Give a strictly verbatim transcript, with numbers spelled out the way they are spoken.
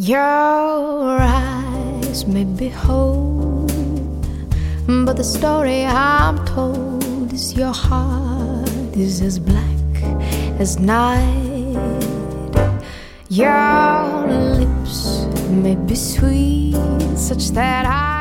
Your eyes may be whole, but the story I'm told is your heart is as black as night. Your lips may be sweet, such that I